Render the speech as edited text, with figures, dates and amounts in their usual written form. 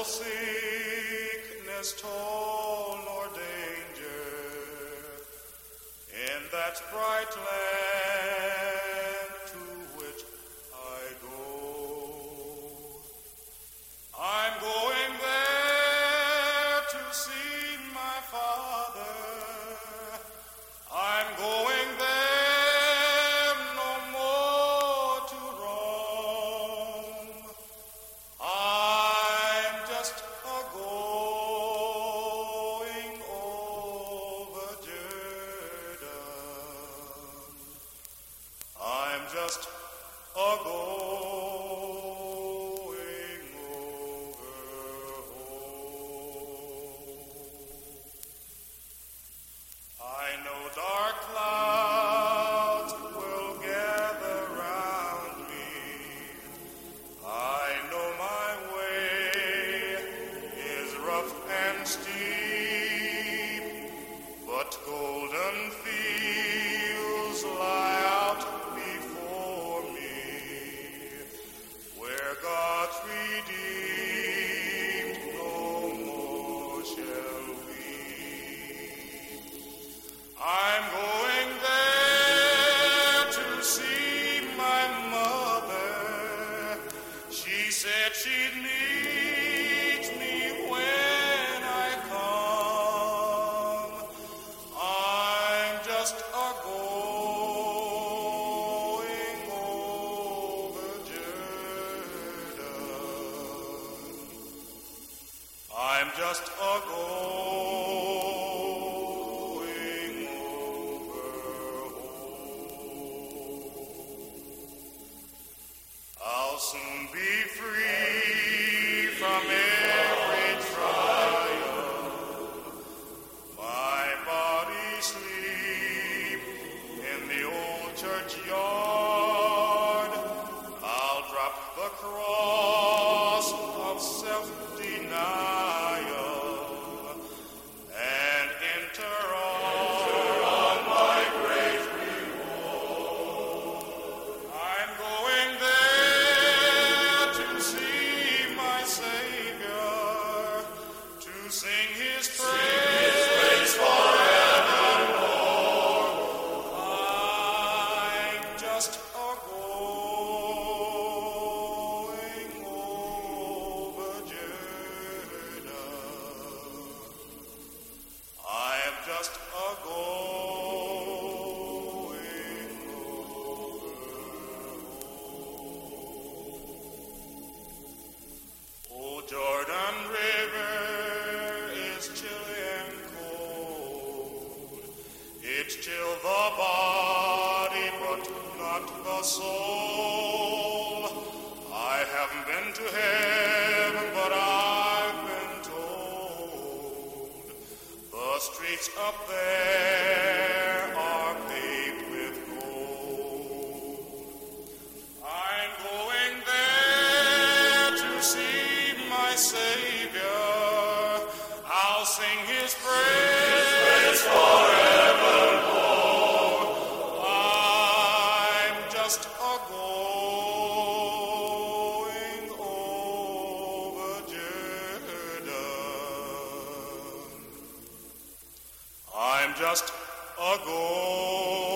sickness, toil, nor danger in that bright land to which I go. I'm going there to see my Father. I'm going there no more to roam. I'm just a-going over Jordan. I'm just a-going over home. I know dark clouds will gather round me. I know my way is rough and steep, but golden fields lie out before me, where God's redeemed no more shall weep. I'm going there to see my mother. She said she'd meet me when I come. I'm just a-going over Jordan. I'm just a-going over home. I'll soon be free from every trial. My body sleep in the old churchyard. I'll drop the cross of self-denial and enter on my great reward. I'm going there to see my Savior, to sing His praise forevermore. I'm just a-going over Jordan. I'm just a-going over home. Oh, Jordan River is chilly and cold. It's chill the body, but not the soul. I haven't been to heaven, but I've been told the streets up there are paved with gold. I'm going there to see my Savior. I'll sing His praise forevermore. I'm just a-going over Jordan. I'm just a-going